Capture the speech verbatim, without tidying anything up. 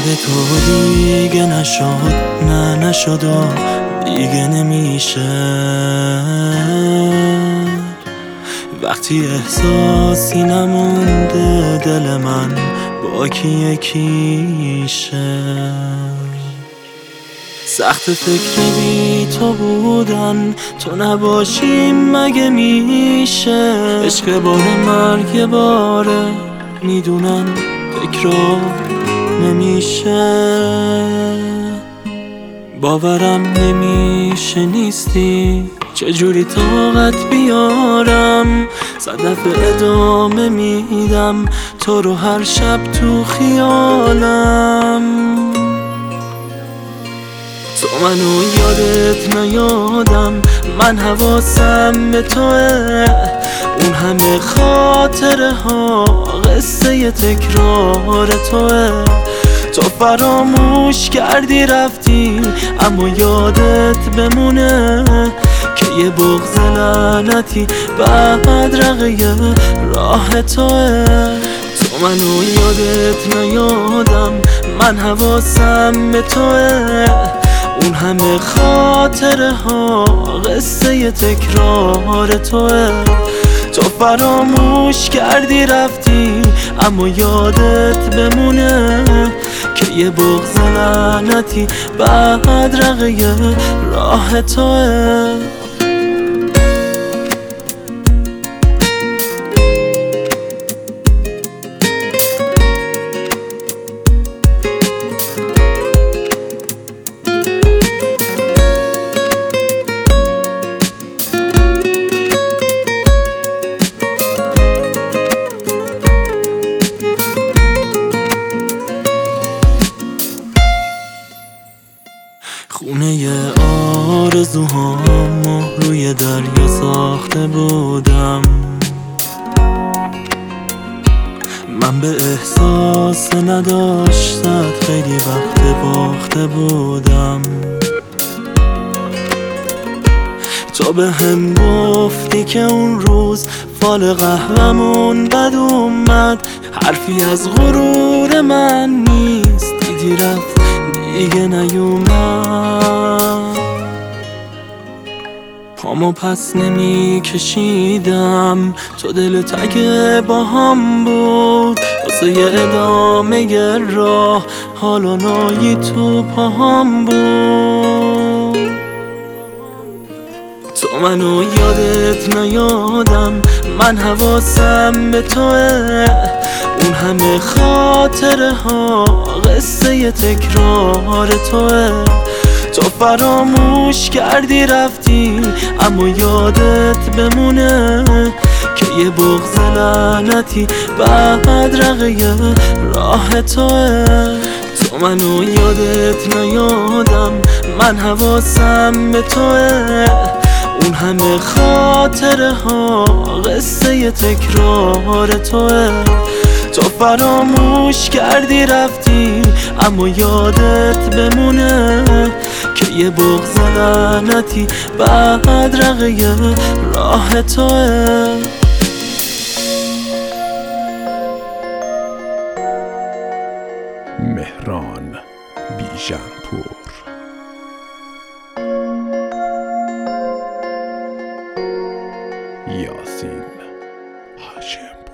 تو دیگه نشد، نه نشد و دیگه نمیشه. وقتی احساسی نمونده دل من با کی یکیشه. سخت فکر بی تو بودن، تو نباشی مگه میشه. عشق باره مرگ باره، میدونم تکرار نمیشه. باورم نمیشه نیستی، چجوری طاقت بیارم. صد دفعه ادامه میدم تو رو هر شب تو خیالم. تو منو یادت نیادم، من حواسم به توه. اون همه خاطره ها قصه تکرار توه. تو فراموش کردی رفتی، اما یادت بمونه که یه بغض لعنتی بدرقه راه توه. تو منو یادت نیادم، من حواسم به توه. اون همه خاطره ها قصه تکرار توه. تو فراموش کردی رفتی، اما یادت بمونه که یه بغض لعنتی بدرقه راه توه. خونه آرزوهامو روی دریا ساخته بودم. من به احساس نداشتت خیلی وقت باخته بودم. تو به هم گفتی که اون روز فال قهوه‌مون بد اومد. حرفی از غرور من نیست، دیدی رفت دیگه نیومد. پامو پس نمی کشیدم، تو دل تک با هم بود. واسه یه ادامه راه حال و نایی تو پاهم بود. تو منو یادت نیادم، من حواسم به توه. اون همه خاطره ها قصه تکرار توه. تو فراموش کردی رفتی، اما یادت بمونه که یه بغض لعنتی بدرقه راه توه. تو منو یادت نیادم، من حواسم به توه. اون همه خاطره ها قصه تکرار توه. تو فراموش کردی رفتی، اما یادت بمونه که یه بغض لعنتی بدرقه راه توه. مهران بیژن‌پور. یاسین هاشم.